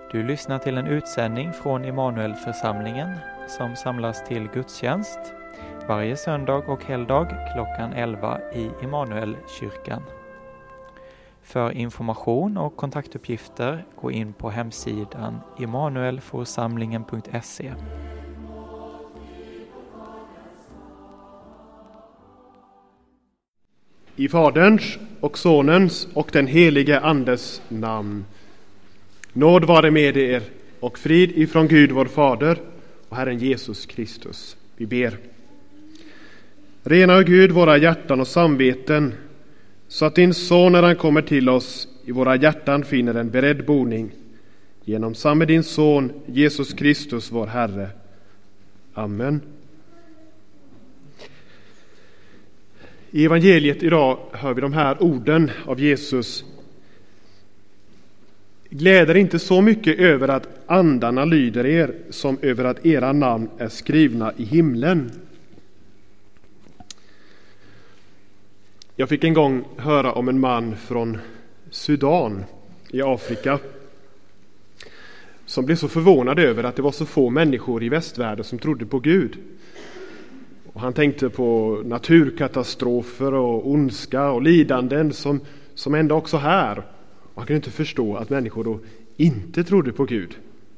Du lyssnar till en utsändning från Immanuelförsamlingen som samlas till gudstjänst varje söndag och helgdag klockan 11 i Immanuelkyrkan. För information och kontaktuppgifter gå in på hemsidan immanuelforsamlingen.se. I Faderns och Sonens och den helige Andes namn. Nåd vare med er och frid ifrån Gud vår Fader och Herren Jesus Kristus. Vi ber. Rena Gud våra hjärtan och samveten, så att din son när han kommer till oss i våra hjärtan finner en beredd boning. Genom samme din son Jesus Kristus vår Herre. Amen. I evangeliet idag hör vi de här orden av Jesus. Gläder inte så mycket över att andarna lyder er som över att era namn är skrivna i himlen. Jag fick en gång höra om en man från Sudan i Afrika som blev så förvånad över att det var så få människor i västvärlden som trodde på Gud. Och han tänkte på naturkatastrofer och ondska och lidanden som ändå också här. Och han kunde inte förstå att människor då inte trodde på Gud.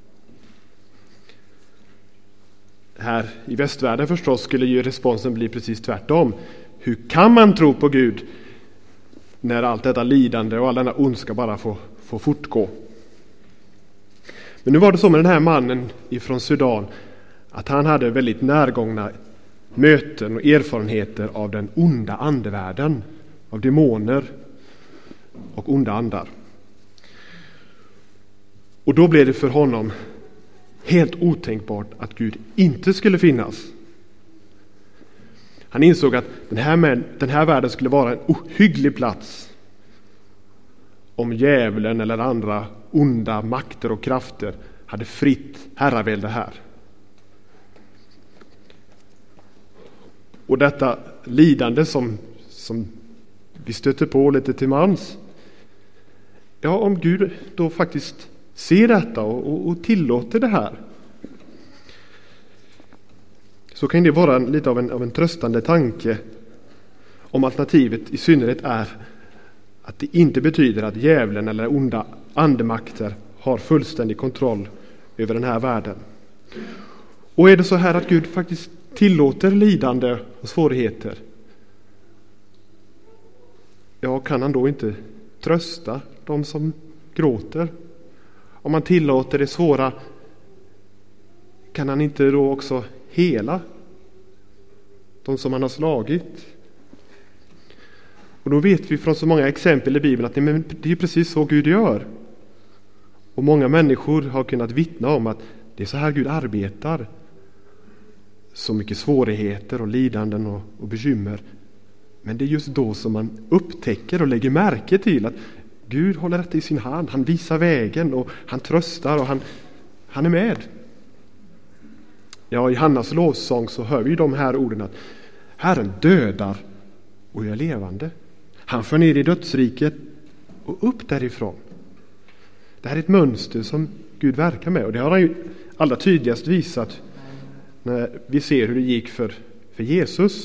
Här i västvärlden förstås skulle ju responsen bli precis tvärtom. Hur kan man tro på Gud när allt detta lidande och all denna ondska bara får fortgå? Men nu var det så med den här mannen ifrån Sudan att han hade väldigt närgångna möten och erfarenheter av den onda andevärlden, av demoner och onda andar. Och då blev det för honom helt otänkbart att Gud inte skulle finnas. Han insåg att den här världen skulle vara en ohygglig plats om djävulen eller andra onda makter och krafter hade fritt herravälde här. Och detta lidande som vi stöter på lite till mans. Ja, om Gud då faktiskt ser detta och tillåter det här, så kan det vara lite av en tröstande tanke om alternativet i synnerhet är att det inte betyder att djävulen eller onda andemakter har fullständig kontroll över den här världen. Och är det så här att Gud faktiskt tillåter lidande och svårigheter, ja, kan han då inte trösta de som gråter? Om man tillåter det svåra, kan han inte då också hela de som han har slagit? Och då vet vi från så många exempel i Bibeln att det är precis så Gud gör. Och många människor har kunnat vittna om att det är så här Gud arbetar. Så mycket svårigheter och lidanden och bekymmer. Men det är just då som man upptäcker och lägger märke till att Gud håller detta i sin hand. Han visar vägen och han tröstar och han är med. Ja, i Hannas lovsång så hör vi de här orden att Herren dödar och är levande. Han för ner i dödsriket och upp därifrån. Det här är ett mönster som Gud verkar med, och det har han ju allra tydligast visat när vi ser hur det gick för Jesus.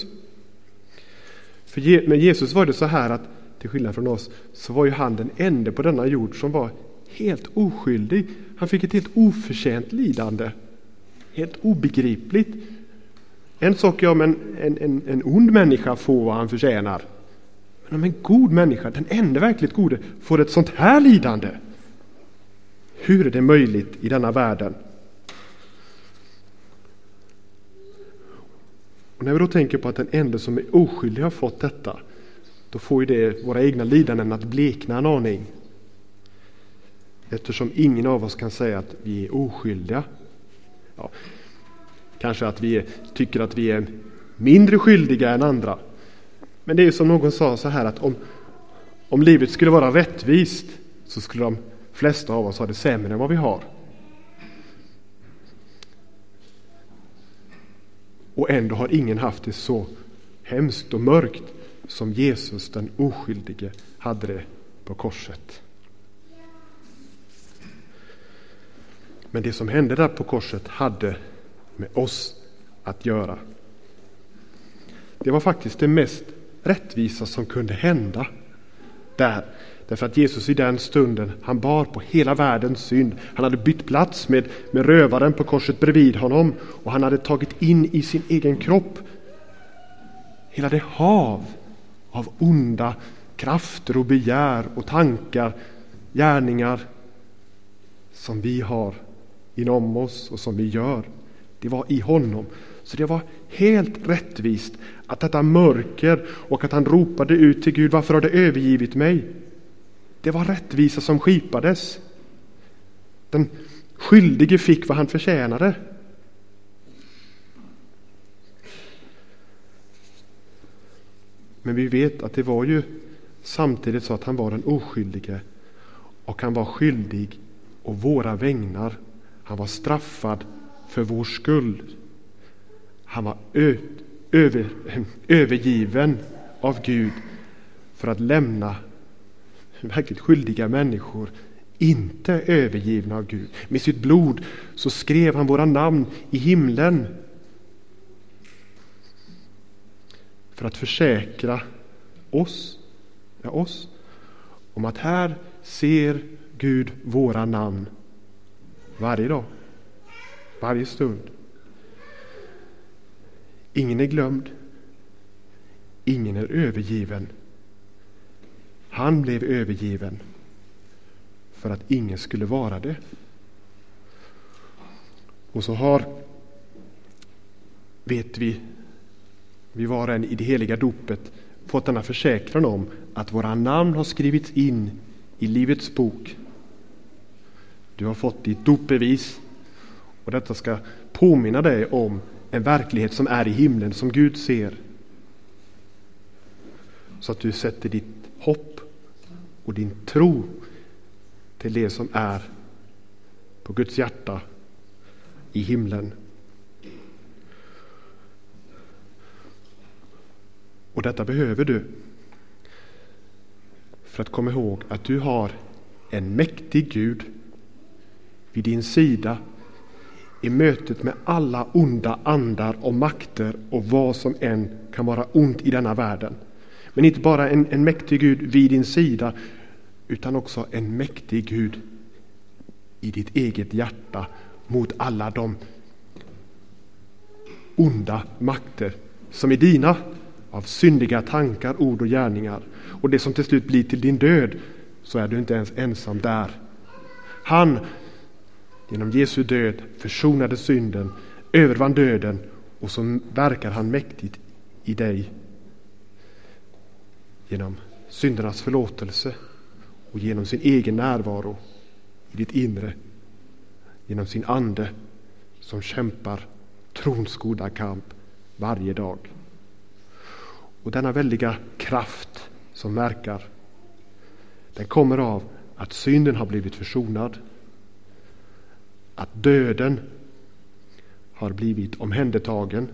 Men Jesus var det så här att, till skillnad från oss, så var ju han den enda på denna jord som var helt oskyldig. Han fick ett helt oförtjänt lidande. Helt obegripligt. En sak är om en ond människa får vad han förtjänar. Men om en god människa, den enda verkligt gode, får ett sånt här lidande. Hur är det möjligt i denna världen? Och när vi då tänker på att den enda som är oskyldig har fått detta, då får ju det våra egna lidanden att blekna en aning. Eftersom ingen av oss kan säga att vi är oskyldiga. Ja, kanske att vi tycker att vi är mindre skyldiga än andra. Men det är ju som någon sa så här, att om livet skulle vara rättvist så skulle de flesta av oss ha det sämre än vad vi har. Och ändå har ingen haft det så hemskt och mörkt som Jesus den oskyldige hade det på korset. Men det som hände där på korset hade med oss att göra. Det var faktiskt det mest rättvisa som kunde hända där. Därför att Jesus i den stunden, han bar på hela världens synd. Han hade bytt plats med rövaren på korset bredvid honom. Och han hade tagit in i sin egen kropp hela det hav av onda krafter och begär och tankar, gärningar som vi har inom oss och som vi gör. Det var i honom. Så det var helt rättvist att detta mörker och att han ropade ut till Gud: varför har du övergivit mig? Det var rättvisa som skipades. Den skyldige fick vad han förtjänade. Men vi vet att det var ju samtidigt så att han var den oskyldige, och han var skyldig och våra vägnar. Han var straffad för vår skull. Han var övergiven av Gud för att lämna verkligt skyldiga människor inte övergivna av Gud. Med sitt blod så skrev han våra namn i himlen för att försäkra oss om att här ser Gud våra namn varje dag, varje stund. Ingen är glömd, ingen är övergiven. Han blev övergiven för att ingen skulle vara det. Och så vet vi var en i det heliga dopet fått denna försäkran om att våra namn har skrivits in i livets bok. Du har fått ditt dopbevis, och detta ska påminna dig om en verklighet som är i himlen, som Gud ser. Så att du sätter ditt hopp och din tro till det som är på Guds hjärta i himlen. Och detta behöver du för att komma ihåg att du har en mäktig Gud vid din sida i mötet med alla onda andar och makter och vad som än kan vara ont i denna världen. Men inte bara en mäktig Gud vid din sida, utan också en mäktig Gud i ditt eget hjärta mot alla de onda makter som är dina, av syndiga tankar, ord och gärningar. Och det som till slut blir till din död, så är du inte ens ensam där. Han, genom Jesu död, försonade synden, övervann döden, och så verkar han mäktigt i dig genom syndernas förlåtelse och genom sin egen närvaro i ditt inre, genom sin ande som kämpar trons goda kamp varje dag. Och denna väldiga kraft som verkar, den kommer av att synden har blivit försonad, att döden har blivit omhändertagen.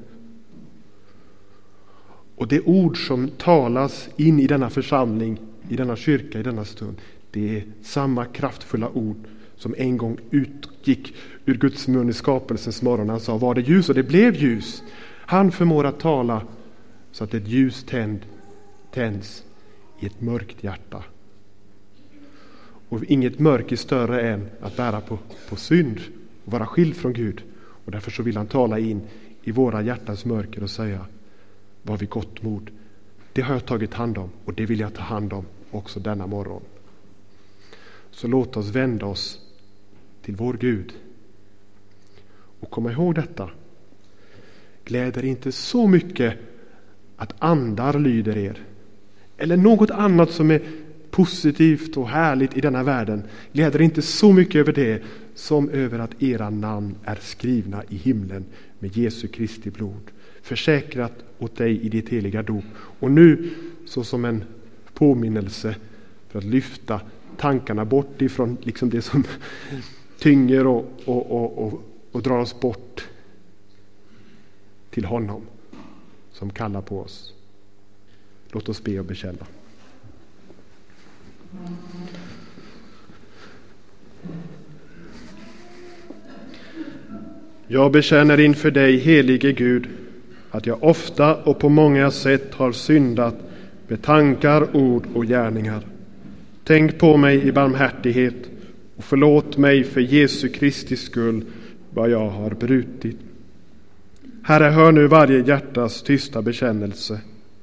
Och det ord som talas in i denna församling, i denna kyrka, i denna stund, det är samma kraftfulla ord som en gång utgick ur Guds mun i skapelsens morgon. Han sa: var det ljus, och det blev ljus. Han förmår att tala så att ett ljus tänds i ett mörkt hjärta. Och inget mörk är större än att bära på synd och vara skild från Gud. Och därför så vill han tala in i våra hjärtans mörker och säga: var vid gott mod. Det har jag tagit hand om, och det vill jag ta hand om också denna morgon. Så låt oss vända oss till vår Gud och komma ihåg detta. Gläder inte så mycket att andar lyder er, eller något annat som är positivt och härligt i denna världen. Gläder inte så mycket över det som över att era namn är skrivna i himlen med Jesu Kristi blod, försäkrat åt dig i ditt heliga dop. Och nu, så som en påminnelse för att lyfta tankarna bort ifrån liksom det som tynger och drar oss bort till honom som kallar på oss. Låt oss be och bekänna. Jag bekänner inför dig, helige Gud, att jag ofta och på många sätt har syndat med tankar, ord och gärningar. Tänk på mig i barmhärtighet och förlåt mig för Jesu Kristi skull vad jag har brutit. Herre, hör nu varje hjärtas tysta bekännelse.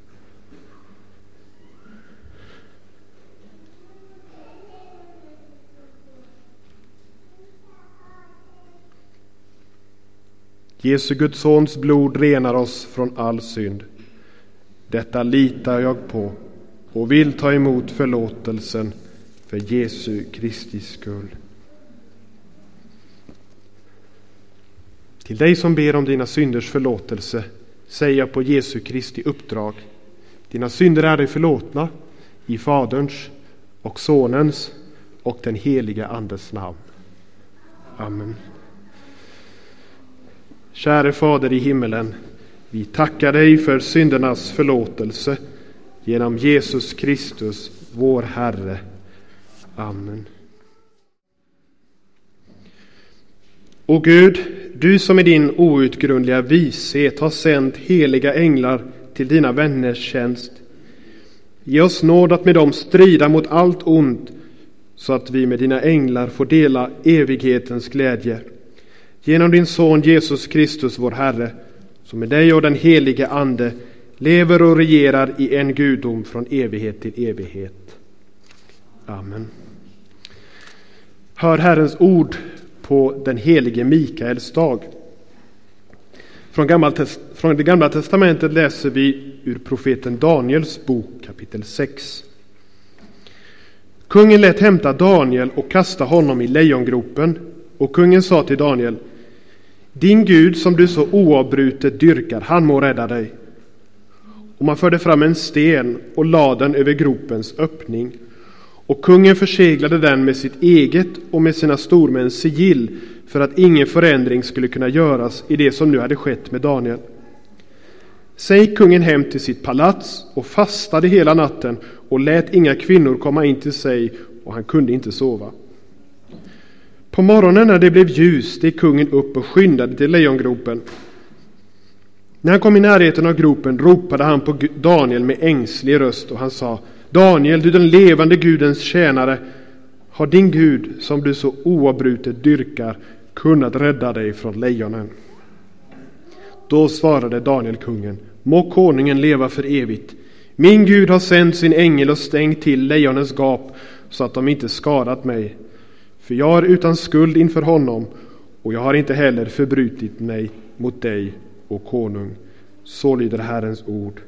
Jesu Guds sons blod renar oss från all synd. Detta litar jag på och vill ta emot förlåtelsen för Jesu Kristi skull. Till dig som ber om dina synders förlåtelse säger jag på Jesu Kristi uppdrag: dina synder är dig förlåtna i Faderns och Sonens och den heliga Andes namn. Amen. Käre Fader i himmelen, vi tackar dig för syndernas förlåtelse genom Jesus Kristus, vår Herre. Amen. O Gud, du som i din outgrundliga vishet har sänt heliga änglar till dina vänners tjänst, ge oss nåd att med dem strida mot allt ont, så att vi med dina änglar får dela evighetens glädje. Genom din son Jesus Kristus, vår Herre, som med dig och den helige Ande lever och regerar i en gudom från evighet till evighet. Amen. Hör Herrens ord på den helige Mikaels dag. Från det gamla testamentet läser vi ur profeten Daniels bok, kapitel 6. Kungen lät hämta Daniel och kasta honom i lejongropen, och kungen sa till Daniel: din Gud som du så oavbrutet dyrkar, han må rädda dig. Och man förde fram en sten och lade den över gropens öppning, och kungen förseglade den med sitt eget och med sina stormäns sigill, för att ingen förändring skulle kunna göras i det som nu hade skett med Daniel. Säg kungen hem till sitt palats och fastade hela natten och lät inga kvinnor komma in till sig, och han kunde inte sova. På morgonen när det blev ljus steg kungen upp och skyndade till lejongropen. När han kom i närheten av gropen ropade han på Daniel med ängslig röst, och han sa: Daniel, du den levande Gudens tjänare, har din Gud som du så oavbrutet dyrkar kunnat rädda dig från lejonen? Då svarade Daniel kungen: må konungen leva för evigt. Min Gud har sänt sin ängel och stängt till lejonens gap, så att de inte skadat mig. För jag är utan skuld inför honom, och jag har inte heller förbrutit mig mot dig, och konung. Så lyder Herrens ord.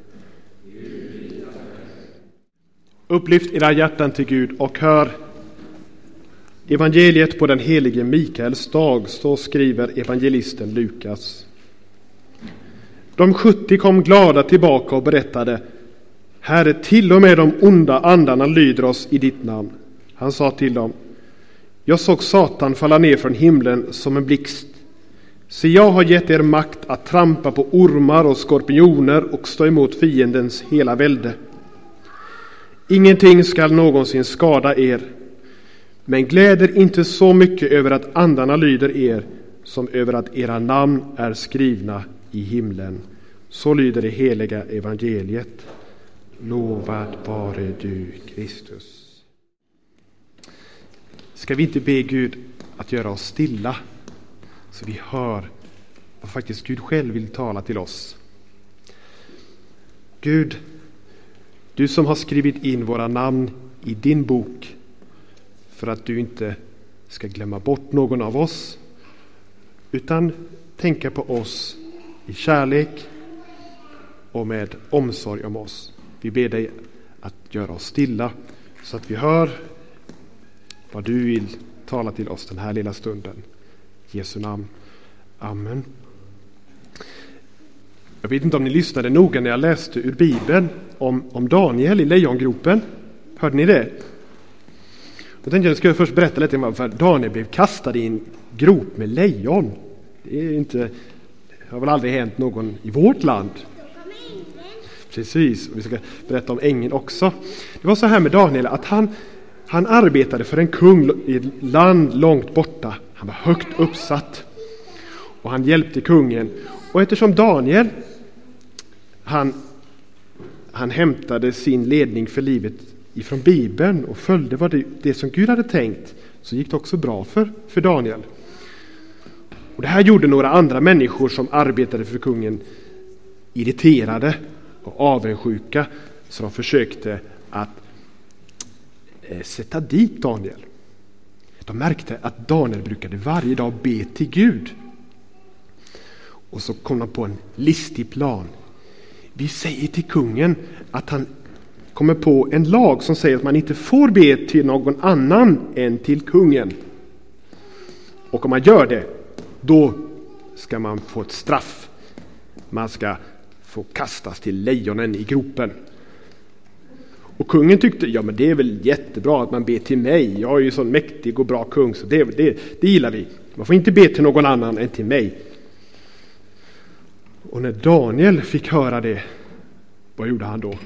Upplyft era hjärtan till Gud och hör evangeliet på den helige Mikaels dag, så skriver evangelisten Lukas. De 70 kom glada tillbaka och berättade: Herre, till och med de onda andarna lyder oss i ditt namn. Han sa till dem: jag såg Satan falla ner från himlen som en blixt. Se, jag har gett er makt att trampa på ormar och skorpioner och stå emot fiendens hela välde. Ingenting skall någonsin skada er. Men gläder inte så mycket över att andarna lyder er, som över att era namn är skrivna i himlen. Så lyder det heliga evangeliet. Lovad vare du, Kristus. Ska vi inte be Gud att göra oss stilla, så vi hör vad faktiskt Gud själv vill tala till oss? Gud, du som har skrivit in våra namn i din bok, för att du inte ska glömma bort någon av oss, utan tänka på oss i kärlek och med omsorg om oss. Vi ber dig att göra oss stilla, så att vi hör vad du vill tala till oss den här lilla stunden. I Jesu namn. Amen. Jag vet inte om ni lyssnade noga när jag läste ur Bibeln om Daniel i lejongropen. Hörde ni det? Jag tänkte jag skulle först berätta lite om varför Daniel blev kastad i en grop med lejon. Det har väl aldrig hänt någon i vårt land. Precis, och vi ska berätta om ängeln också. Det var så här med Daniel att han arbetade för en kung i ett land långt borta. Han var högt uppsatt. och han hjälpte kungen. Och eftersom Daniel han hämtade sin ledning för livet ifrån Bibeln och följde vad det som Gud hade tänkt, så gick det också bra för Daniel. Och det här gjorde några andra människor som arbetade för kungen irriterade och avundsjuka, så de försökte att sätta dit Daniel. De märkte att Daniel brukade varje dag be till Gud. Och så kom de på en listig plan. Vi säger till kungen att han kommer på en lag som säger att man inte får be till någon annan än till kungen. Och om man gör det, då ska man få ett straff. Man ska få kastas till lejonen i gropen. Och kungen tyckte, ja men det är väl jättebra att man ber till mig. Jag är ju sån mäktig och bra kung, så det gillar vi. Man får inte be till någon annan än till mig. Och när Daniel fick höra det, vad gjorde han då?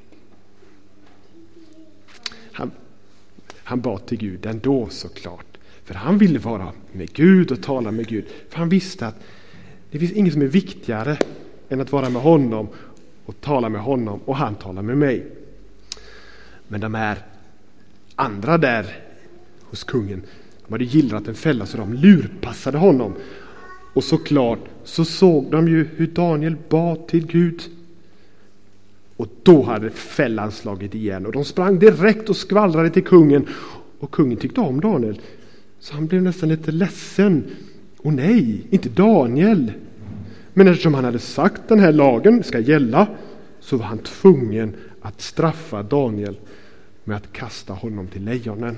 Han bad till Gud ändå, såklart. För han ville vara med Gud och tala med Gud. För han visste att det finns inget som är viktigare än att vara med honom och tala med honom, och han talar med mig. Men de här andra där hos kungen, de hade gillrat en fälla, så de lurpassade honom. Och såklart så såg de ju hur Daniel bad till Gud. Och då hade fällan slagit igen. Och de sprang direkt och skvallrade till kungen. Och kungen tyckte om Daniel. Så han blev nästan lite ledsen. Och nej, inte Daniel. Men eftersom han hade sagt den här lagen ska gälla, så var han tvungen att straffa Daniel med att kasta honom till lejonen.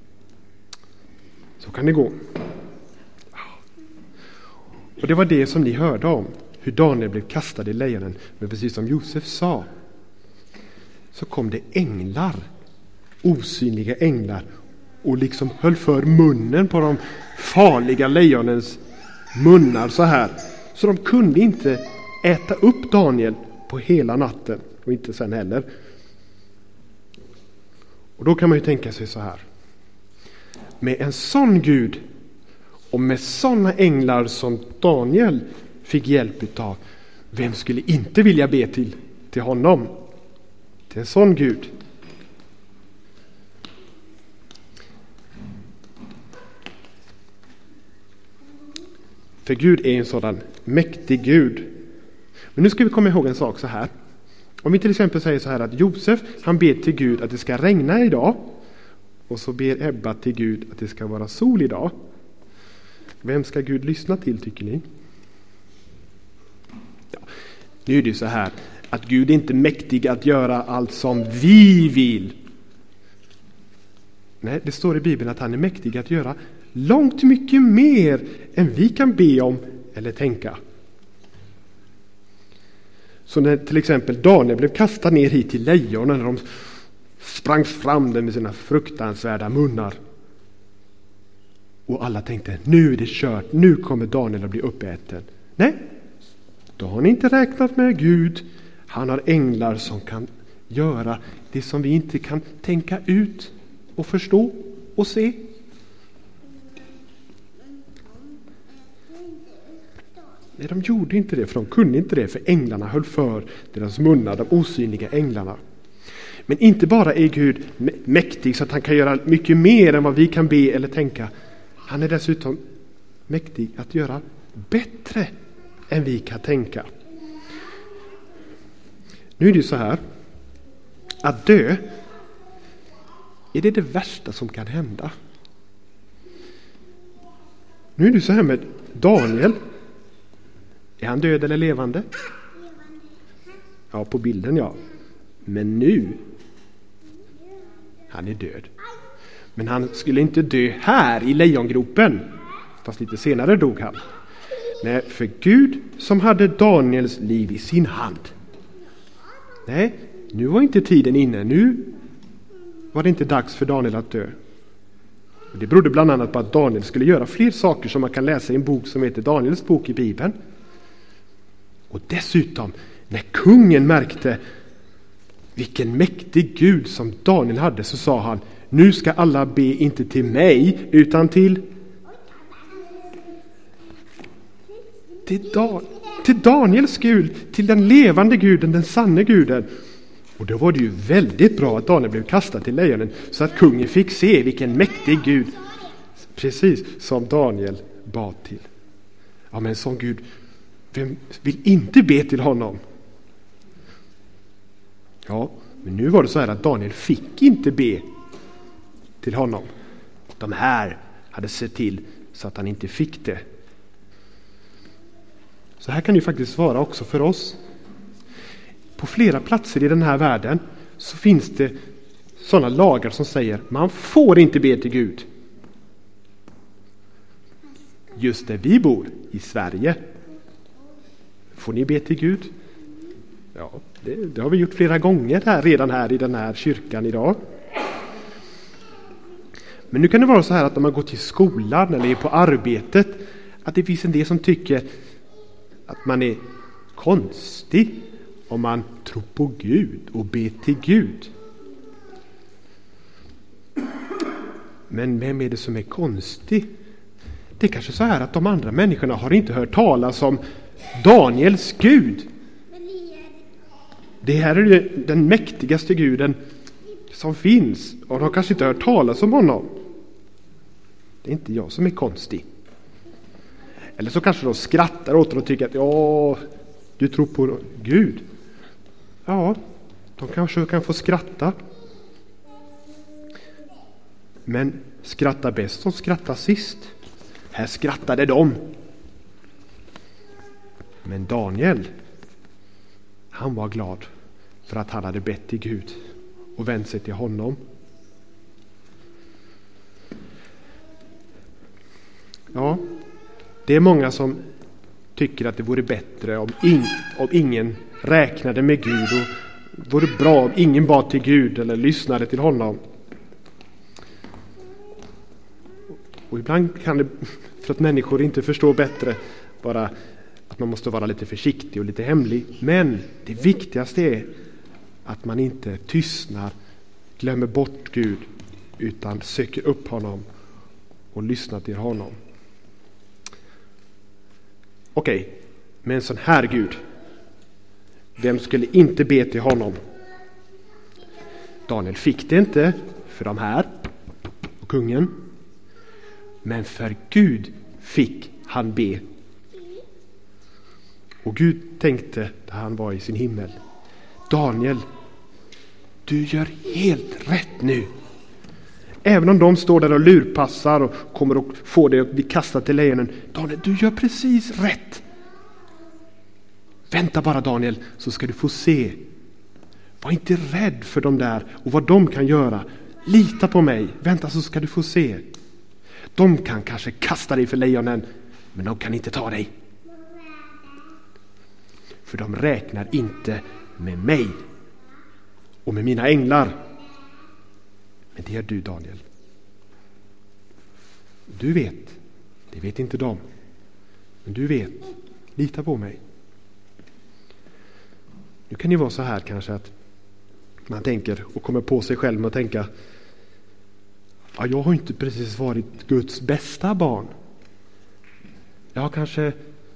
Så kan det gå. Och det var det som ni hörde om, hur Daniel blev kastad i lejonen. Men precis som Josef sa, så kom det änglar, osynliga änglar, och liksom höll för munnen på de farliga lejonens munnar så här. Så de kunde inte äta upp Daniel på hela natten, och inte sen heller. Och då kan man ju tänka sig så här. Med en sån Gud och med såna änglar som Daniel fick hjälp utav, vem skulle inte vilja be till honom? Till en sån Gud. För Gud är en sådan mäktig Gud. Men nu ska vi komma ihåg en sak så här. Om vi till exempel säger så här att Josef, han ber till Gud att det ska regna idag. Och så ber Ebba till Gud att det ska vara sol idag. Vem ska Gud lyssna till, tycker ni? Ja, nu är det så här att Gud är inte mäktig att göra allt som vi vill. Nej, det står i Bibeln att han är mäktig att göra långt mycket mer än vi kan be om eller tänka. Så när till exempel Daniel blev kastad ner hit till lejonen, när de sprang fram där med sina fruktansvärda munnar. Och alla tänkte, nu är det kört, nu kommer Daniel att bli uppäten. Nej, då har ni inte räknat med Gud. Han har änglar som kan göra det som vi inte kan tänka ut och förstå och se. Nej, de gjorde inte det, för de kunde inte det, för änglarna höll för deras munnar, de osynliga änglarna. Men inte bara är Gud mäktig så att han kan göra mycket mer än vad vi kan be eller tänka. Han är dessutom mäktig att göra bättre än vi kan tänka. Nu är det så här, att dö, är det värsta som kan hända? Nu är det så här med Daniel. Är han död eller levande? Ja, på bilden ja. Men nu, han är död. Men han skulle inte dö här i lejongropen. Fast lite senare dog han. Nej, för Gud som hade Daniels liv i sin hand. Nej, nu var inte tiden inne. Nu var det inte dags för Daniel att dö. Det berodde bland annat på att Daniel skulle göra fler saker som man kan läsa i en bok som heter Daniels bok i Bibeln. Och dessutom, när kungen märkte vilken mäktig Gud som Daniel hade, så sa han, nu ska alla be inte till mig utan till till Daniels Gud, till den levande guden, den sanne guden. Och då var det ju väldigt bra att Daniel blev kastad till lejonen så att kungen fick se vilken mäktig Gud, precis som Daniel bad till. Ja, men sån Gud, vem vill inte be till honom? Ja, men nu var det så här att Daniel fick inte be till honom. De här hade sett till så att han inte fick det. Så här kan det ju faktiskt vara också för oss. På flera platser i den här världen så finns det sådana lagar som säger man får inte be till Gud. Just där vi bor, i Sverige, får ni be till Gud? Ja, det har vi gjort flera gånger redan här i den här kyrkan idag. Men nu kan det vara så här att när man går till skolan eller är på arbetet, att det finns en del som tycker att man är konstig om man tror på Gud och ber till Gud. Men vem är det som är konstig? Det är kanske så här att de andra människorna har inte hört talas om Daniels Gud. Det här är ju den mäktigaste guden som finns, och de har kanske inte hört talas om honom. Det är inte jag som är konstig. Eller så kanske de skrattar åt det och tycker att ja, du tror på Gud. Ja, de kanske kan få skratta. Men skratta bäst som skrattar sist. Här skrattade de. Men Daniel, han var glad för att han hade bett till Gud och vänt sig till honom. Ja, det är många som tycker att det vore bättre om ingen räknade med Gud, och vore bra om ingen bad till Gud eller lyssnade till honom. Och ibland kan det, för att människor inte förstår bättre, bara att man måste vara lite försiktig och lite hemlig. Men det viktigaste är att man inte tystnar, glömmer bort Gud, utan söker upp honom och lyssnar till honom. Okej, men en sån här Gud, vem skulle inte be till honom? Daniel fick det inte för de här och kungen. Men för Gud fick han be. Och Gud tänkte när han var i sin himmel: Daniel, du gör helt rätt nu. Även om de står där och lurpassar och kommer att få dig att bli kastad till lejonen. Daniel, du gör precis rätt. Vänta bara, Daniel, så ska du få se. Var inte rädd för dem där och vad de kan göra. Lita på mig. Vänta, så ska du få se. De kan kanske kasta dig för lejonen, men de kan inte ta dig. För de räknar inte med mig och med mina änglar. Men det är du, Daniel. Du vet. Det vet inte de. Men du vet. Lita på mig. Nu kan det vara så här kanske att man tänker och kommer på sig själv med att tänka: ja, jag har inte precis varit Guds bästa barn. Jag har kanske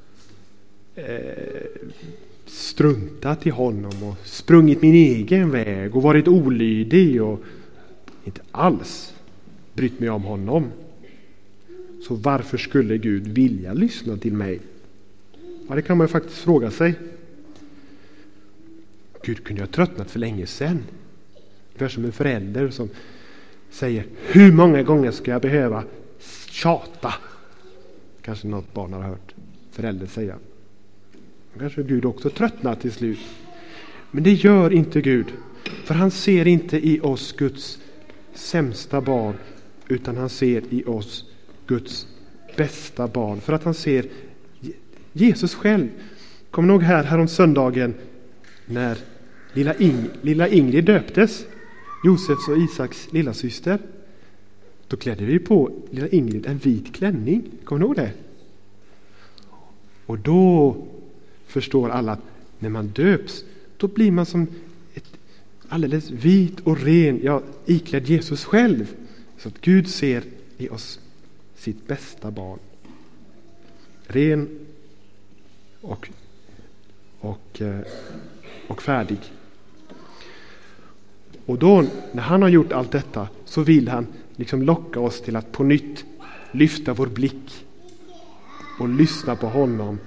struntat i honom och sprungit min egen väg och varit olydig och inte alls brytt mig om honom. Så varför skulle Gud vilja lyssna till mig? Ja, det kan man ju faktiskt fråga sig. Gud kunde ha tröttnat för länge sedan. Det är som en förälder som säger: hur många gånger ska jag behöva tjata? Kanske något barn har hört förälder säga. Kanske Gud också tröttnat till slut. Men det gör inte Gud. För han ser inte i oss Guds sämsta barn, utan han ser i oss Guds bästa barn. För att han ser Jesus själv. Kom nog här om söndagen när lilla Ingrid döptes, Josefs och Isaks lilla syster. Då klädde vi på lilla Ingrid en vit klänning. Kommer ni ihåg det? Och då förstår alla att när man döps, då blir man som ett alldeles vit och ren, ja, iklädd Jesus själv. Så att Gud ser i oss sitt bästa barn. Ren och färdig. Och då, när han har gjort allt detta, så vill han liksom locka oss till att på nytt lyfta vår blick och lyssna på honom.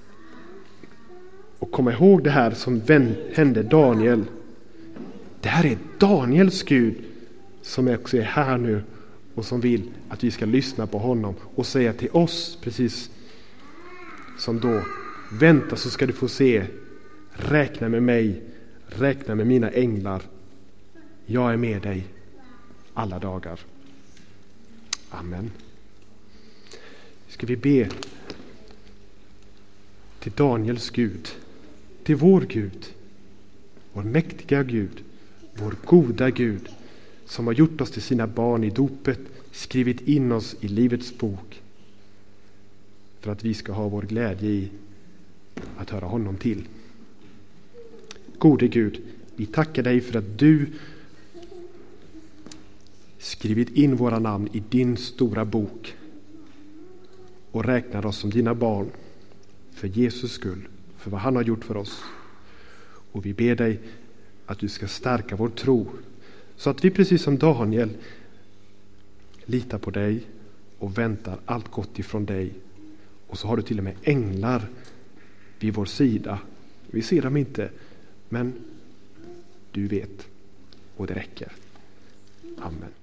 Och komma ihåg det här som hände Daniel. Det här är Daniels Gud som också är här nu och som vill att vi ska lyssna på honom och säga till oss, precis som då: vänta så ska du få se, räkna med mig, räkna med mina änglar. Jag är med dig alla dagar. Amen. Ska vi be till Daniels Gud, till vår Gud, vår mäktiga Gud, vår goda Gud, som har gjort oss till sina barn i dopet, skrivit in oss i livets bok, för att vi ska ha vår glädje i att höra honom till. Gode Gud, vi tackar dig för att du skrivit in våra namn i din stora bok och räknar oss som dina barn för Jesus skull, för vad han har gjort för oss. Och vi ber dig att du ska stärka vår tro, så att vi precis som Daniel litar på dig och väntar allt gott ifrån dig. Och så har du till och med änglar vid vår sida. Vi ser dem inte, men du vet, och det räcker. Amen.